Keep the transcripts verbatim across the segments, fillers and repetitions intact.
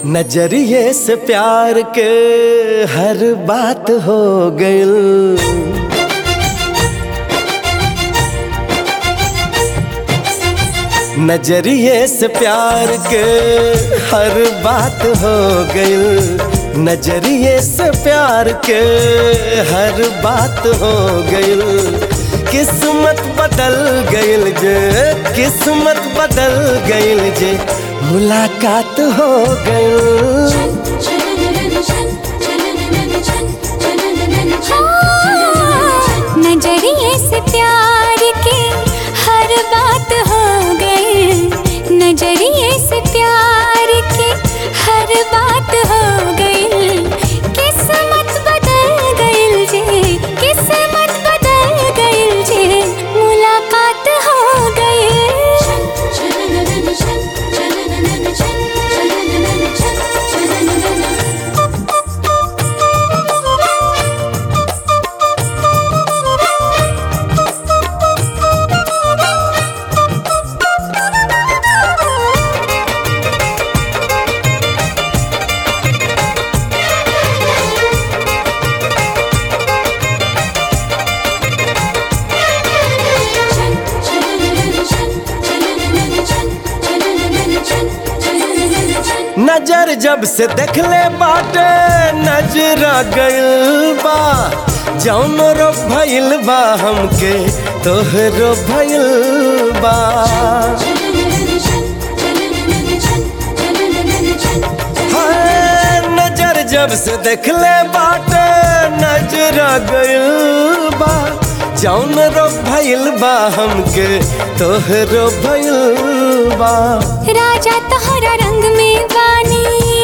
नजरिए से प्यार के हर बात हो गइल। नजरिए से प्यार के हर बात हो गइल। नजरिए से प्यार के हर बात हो गइल। किस्मत बदल गइल जे, किस्मत बदल गइल जे, मुलाकात हो गइल। नजरिए से प्यार के हर बात हो गई। नजरिए से प्यार के हर बात हो गई। किस्मत बदल गइल जे, किस्मत बदल गइल जे, मुलाकात हो गई। नजर जब से देखले बाटे नजरा गइल बा। जौन रो भइल बा हमके तोहरो भइल बा। हाँ, नजर जब से देखले बाटे नजरा गइल बा। जौन रो भइल बा हमके तोहरो भइल बा। राजा तोहरा रंग में बानी,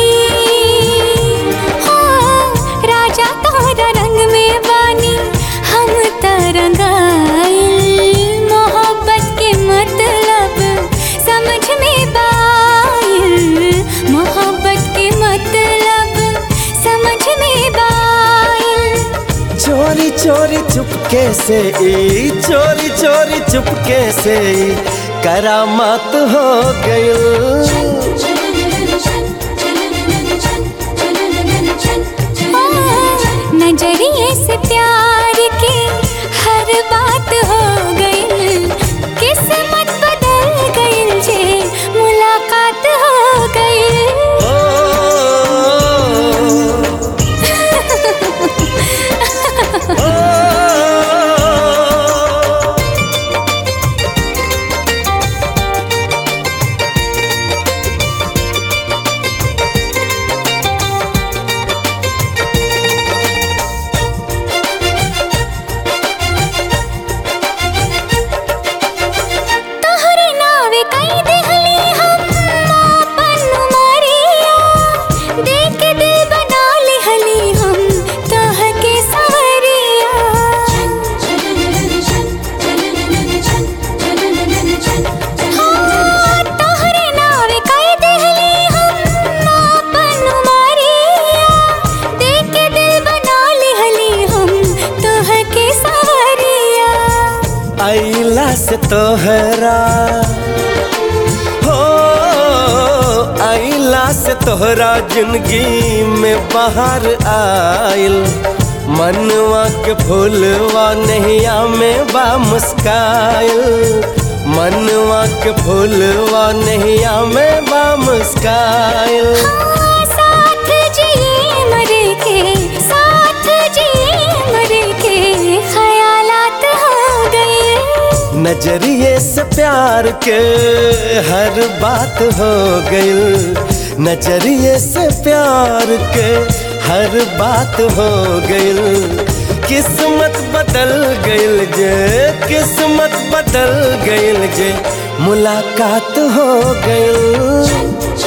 हो राजा तोहरा रंग में बानी, हम तरंगाइल। मोहब्बत के मतलब समझ में बाइल, मोहब्बत के मतलब समझ में बाइल। चोरी चोरी चुपके से ई, चोरी चोरी चुपके से ई, करामात हो गइल। नजरिए से प्यार के हर बात हो गई। किस्मत बदल गइल जे, मुलाकात हो गई। आइला से तोहरा हो, आइला से तोहरा जिंदगी में बाहर आइल। मनवा के फूलवा नैया में बा मुस्काइल। मनवा के फूलवा नैया में बा मुस्काइल। हाँ, साथ जिए मरे के, साथ जिए मरे के, ख्यालात हो गए। नजरिए से प्यार के हर बात हो गइल। नजरिए से प्यार के हर बात हो गइल। किस्मत बदल गइल जे, किस्मत बदल गइल जे, मुलाकात हो गइल।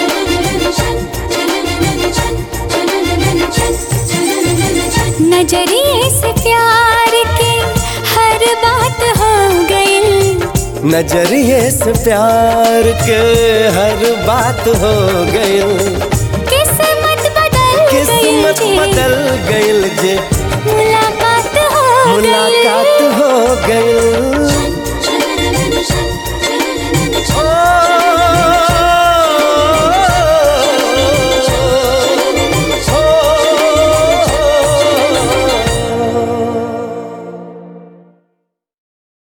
नजरिए से प्यार के हर बात हो गई। नजरिए से प्यार के हर बात हो गइल। किस्मत बदल किस्मत बदल गइल जे, मुलाकात हो मुलाकात हो गइल।